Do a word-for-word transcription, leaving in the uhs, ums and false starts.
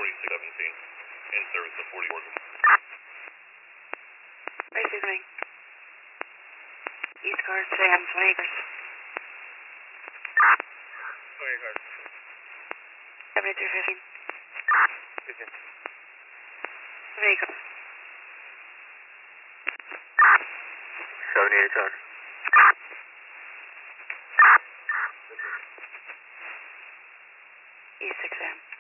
forty-six seventeen. In service of forty-four. Racing. East cars, Sam, twenty acres. twenty cars. seventy-two fifteen. fifteen. Vehicle. seventy-eight ten. E six M.